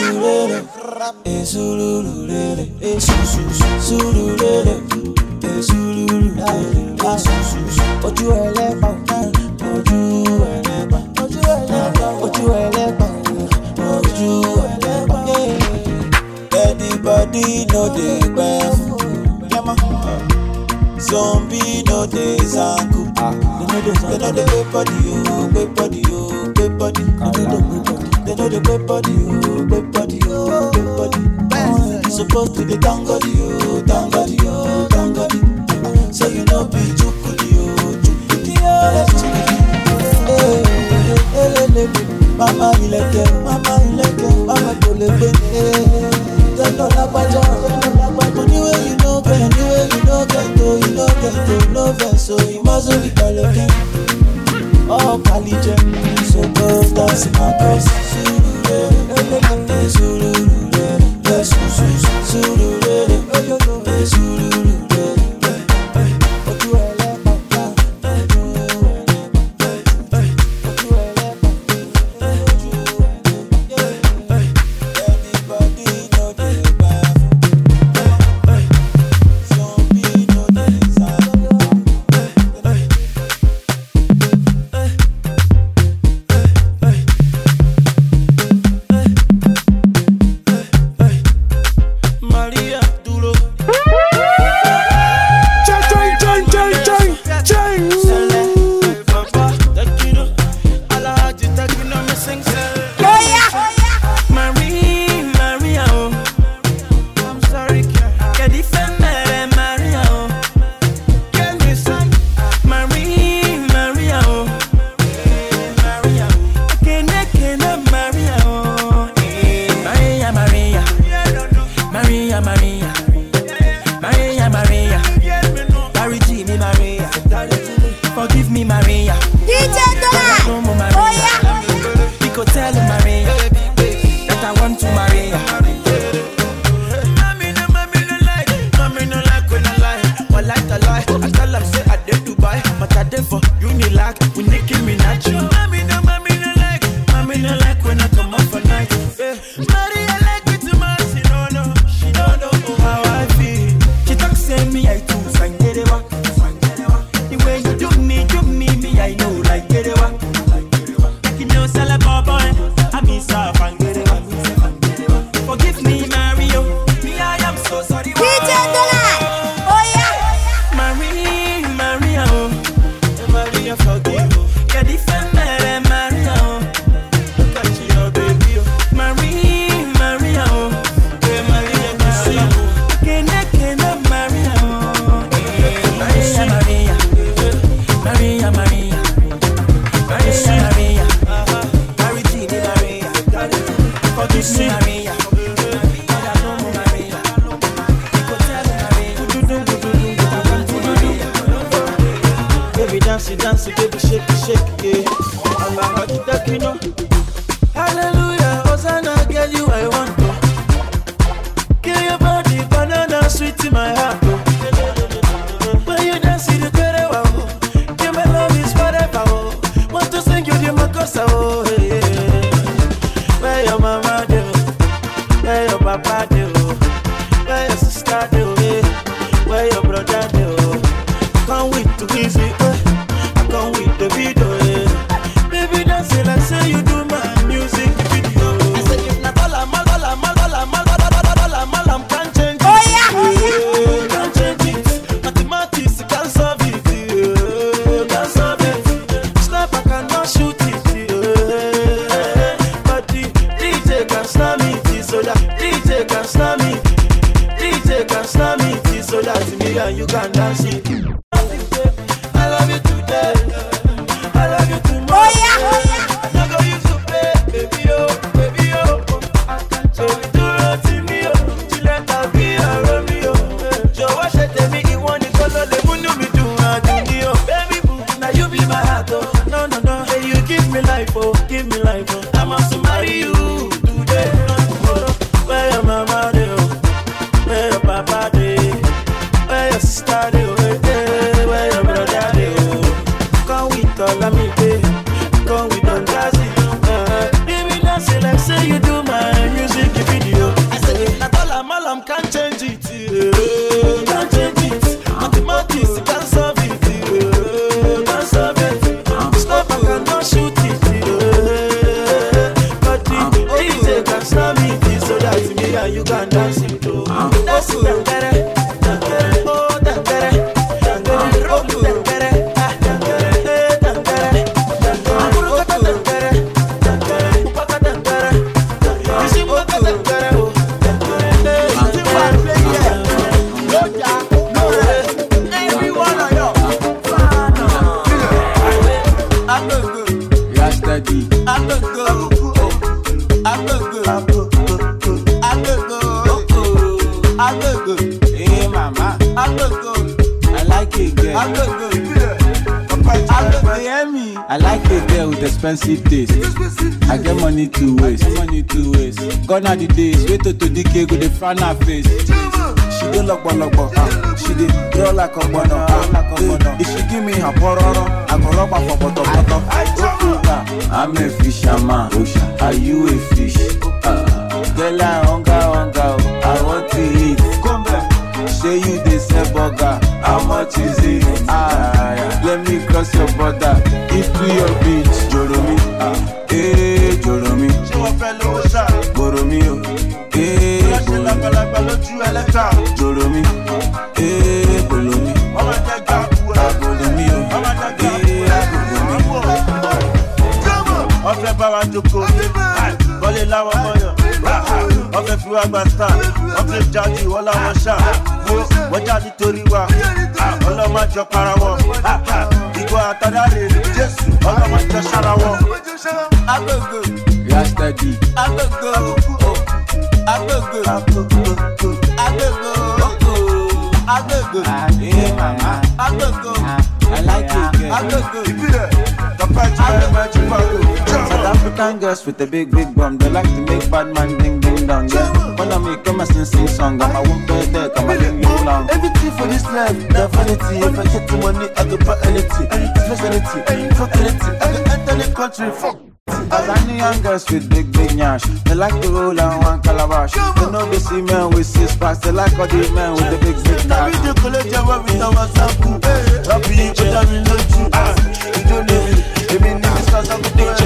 Sululele, sululele, sululele, ojú ẹlẹ́pà, ojú ẹlẹ́pà, ojú ẹlẹ́pà, ojú ẹlẹ́pà, ojú ẹlẹ́pà. Anybody know the best? Zombie know the zanku. They know the great body, oh, great body, oh, great body. They know the great body, oh, great body, oh, great body. Supposed to be tangodi, oh, tangodi, oh, tangodi. So you know be chukudi, oh, chukudi, oh, chukudi. Mama ileke, mama ileke, mama tolebe. Don't la baja, anyway you know get, anyway you know get, you know get, no verse, so you must be calling. Oh, Kalije, so go dance my best. Forgive me, Maria. DJ Dollar. Oh yeah. You could tell Maria that I want to marry her. Mommy no like when I lie. But like a lie, I tell her say I did Dubai, but I did for Unilag with Nicki Minaj. Mommy no like when I come up for night. Maria like it too much, she don't know how I feel. She talk say me I too sang get it wa. The way you do me, me I know like get it wa. Like you know sell a boy, I miss her and get it wa. Forgive me Mario, me I am so sorry. DJ Dollar. Oh yeah. Maria forgive. Get defend Maria. Look at your baby. Maria. Hey Maria, Maria. Baby dance, baby shake, yeah. Allah, you know. Hallelujah, Hosanna, girl, you I want to. Kill your body, banana sweet in my heart. When you dance, you do it wow. Give my love is forever. Want to sing you the makosa, oh yeah. Where your mama do, where your papa do, where your sister do, where your brother do. Can't wait to visit, I can't wait to video. Baby dance like say you do my music video. I say if not all I'm can't change it. Oh yeah. Can't change it. Mathematics can't solve it. Can't solve it. Sniper cannot shoot it. But the DJ can slam it. So that DJ can slam it. DJ can slam it. So that me and you can dance it. I love you today. I love you tomorrow. Oh yeah. I'm not gonna use to play, baby oh. So we do roti mi o, Chileta be a Romeo. Jọ̀wọ́ ṣe tèmi ìwọ nìkan ló lè múnú mi dùn àdùnní o. Baby boo, now you be my heart oh. No, hey you give me life oh. I must marry you today, not tomorrow. Where your mama dey oh, where your papa dey, where your sister dey oh, where your brother dey oh. Come with all of me dey, come with all jazzy. Baby dance like say you do my music video. I say if not all I'm can't change it. Can't change it. Mathematics can't solve it. Can't solve it. Sniper cannot shoot it. But the DJ can slam it so that me and you can dance it. Dance it. Oh, dankere. Oh, dankere. I like a girl with expensive taste. I get money to waste. Gone are the days. Wait till DK go the front her face. She dey lock, she dey draw like a bono. If she give me her pororo, I go rub her for bottom. I'm a fisherman. Are you a fish? Girl, I hunger. I want to eat. Come back. Say you dey sell burger. How much is it? Let me cross your border into your beach. Joromi, Joromi. Boromi, Joromi, Bolomi. Ọ̀fẹ́ bá wa jókòó, bọ́lé láwọn mọ́yàn. Ọ̀fẹ́ fi wá gba star, ọ̀fẹ́ jáde wọ́n láwọn ṣá. Wọ́n jáde torí wa, ọlọ́mọ jọ para wọn. Ìgbọ́ àtàdá rè é Jésù, ọlọ́mọ jọ sára wọn. Agogo, Rastadi, agogo, agogo, agogo, agogo, agogo. I like it, girl. I just go. South African girls with a big bum. They like to make bad man ding ding dong. Yeah. Wanna make come and sing song. I'm a one play there, come and ding ding dong. Everything for this life, the vanity. If I get the money, I can buy anything. Speciality, fertility. I can enter the country. Fuck. Tanzanian girls with big nyash. They like to roll on one calabash. They know they see men with 6 packs. They like all the men with the big cash. Now we do collect Java with our sample. Happy, but I'm in love you. You don't know me. You mean niggas start to do it.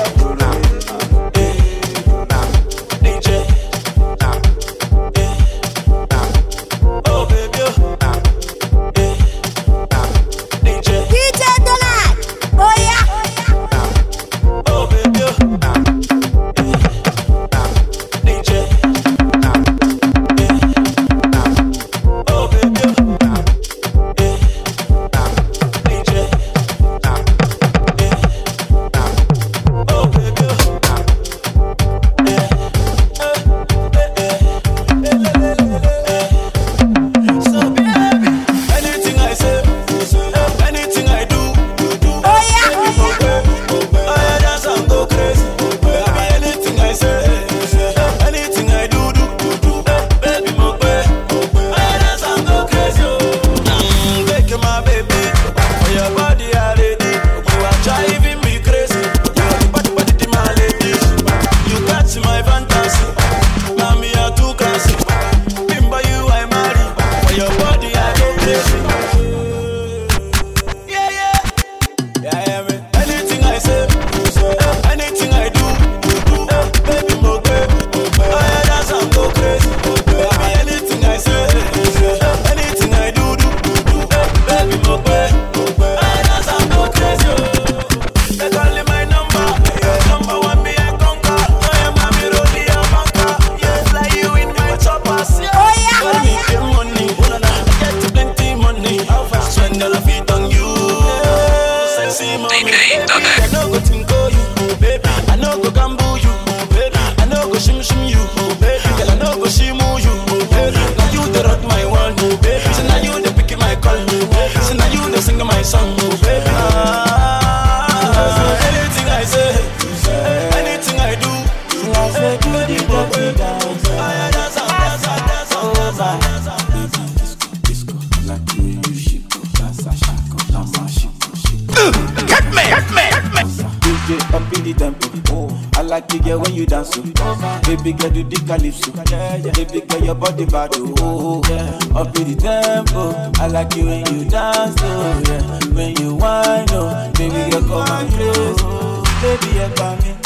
Baby girl, do the calypso. Baby girl, your body bad, oh yeah. Up in the tempo, I like you when you dance, oh yeah. When you whine, oh, baby girl, come and close. Baby, you got me,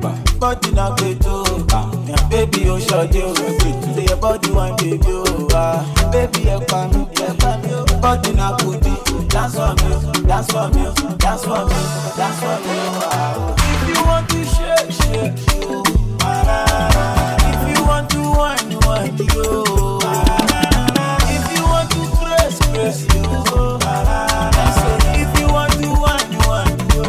body not good, oh. Baby, you short, you say your body one, baby, oh. Baby, you got me, body not good, dance for me, dance for me, dance for me, dance for me. If you want to shake, shake you. If you want to whine, whine you. If you want to press, press you. If you want to whine, whine you.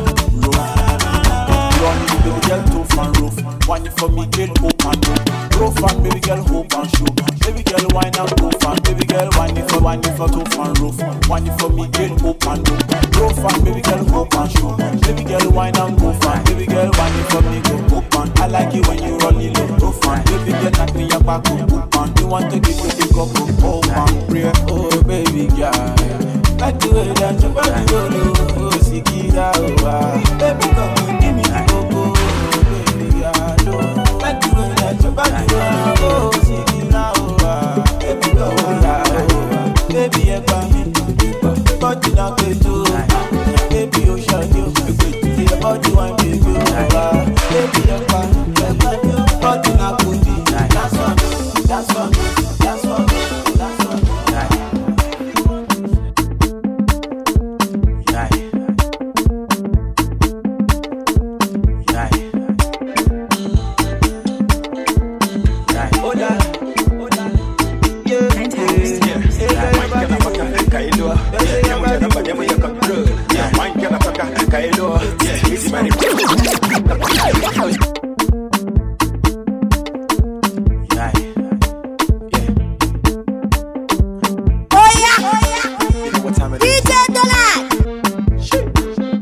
Run, baby girl, tough and rough. Whine for me, girl, open up. Rough and baby girl, hope and show. Baby girl, whine and rough and baby girl, whine for tough and rough. Whine for me, girl, open up. Rough and baby girl, hope and show. Baby girl, whine and rough and baby girl, whine for me, girl, open. I like you when you roll it low, rough and baby girl, knock me your back up, open. You want to give me the cup of open, pray, oh baby girl. Like the way that your body roll, oh, Sikira, oh, baby, come and give me the coco, baby girl, oh. Like the way that your body roll, oh, Sikira, oh, baby, come on, baby, you got me, body not good too, baby, you shall do, your body one, baby, baby, you got me, body not good, that's for me, that's for me, that's for me, that's for me.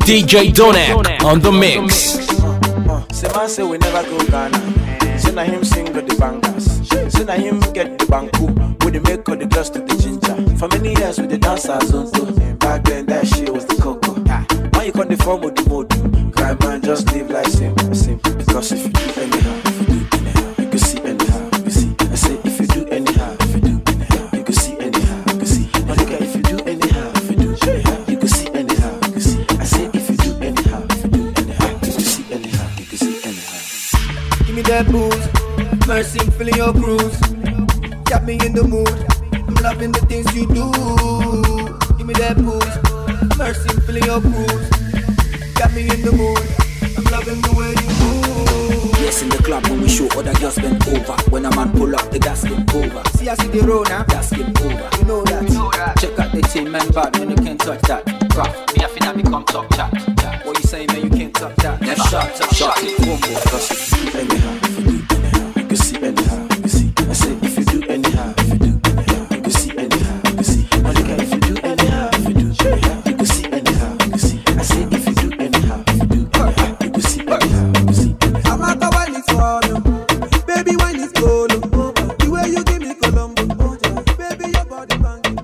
DJ Donak on the mix. Say man say we never go Ghana. Say na him sing the bangers. Say na him get the banku. With the make of the girls to the ginger. For many years with the dancers on too. Back then that shit was the cocoa. Now you come the form of the mode. Cry man just live like simple. Because if you do anyhow, you can see anyhow, you see. I say if you do anyhow, you can see anyhow, you can see. Monica, if you do anyhow, you can see anyhow, you can see. I say if you do anyhow, you can see anyhow, you can see anyhow. Give me that booze, mercy filling your cruise. Got me in the mood, I'm loving the things you do. Give me that booze, mercy filling your cruise. Got me in the mood, I'm loving the way you move. Yes, in the club when we show other girls bend over. When a man pull up, the gas get over. See I see the road now, gas get over. You know that. Check out the team, man, bad when you can't touch that. Bruh, me I finna become top chat. What you say, man, you can't touch that. Never shot it, one more. Cause if you do anyhow, you can see anyhow, you can see. I say if you do anyhow, you can see anyhow, you can see. Monica, if you do anyhow, you can see anyhow, you can see. I say if you do anyhow, you can see anyhow, you can see. I'm not the one it's for you. Baby, when it's cold, the way you give me Colombo. Baby, your body banging.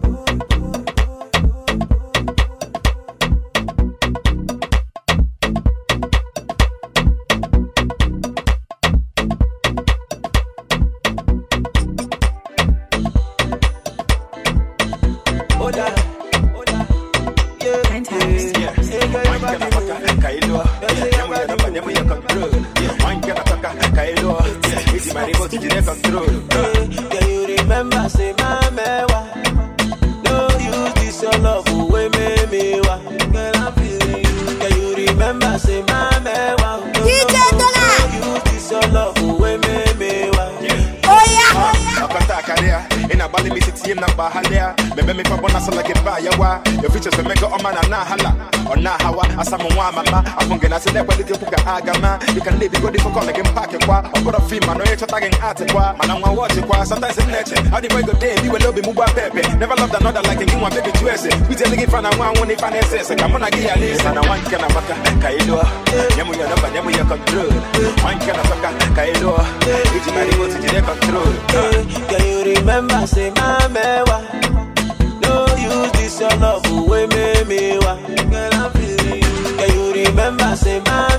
Can you remember, say, Mama, no use this your love away, me, girl, I'm feeling you. Can you remember, say, Mama, DJ Donak, no use this your love away, me, oh yeah. In a bali city in Bahalia, maybe me for bonus like a bayawa. Your features will make a man and hala. Or na hawa, as some mama, I'm going to say that when you pick a agama, you can live good for calling him pack a qua. I've got a film, I know you're tagging at a qua, and I'm going to watch it qua. Sometimes in nature, how do you go day? You will be moved by Pepe. Never loved another like a one baby to us. We tell you, fan, I want one if I say, I'm going to get a list, and I want can have a Kailo. Yamuya, Yamuya control. One can have a Kailo. It's my able to get control. Can you remember, say, Mama, no use this your love away, me, girl, I'm feeling you. Can you remember, say, Mama?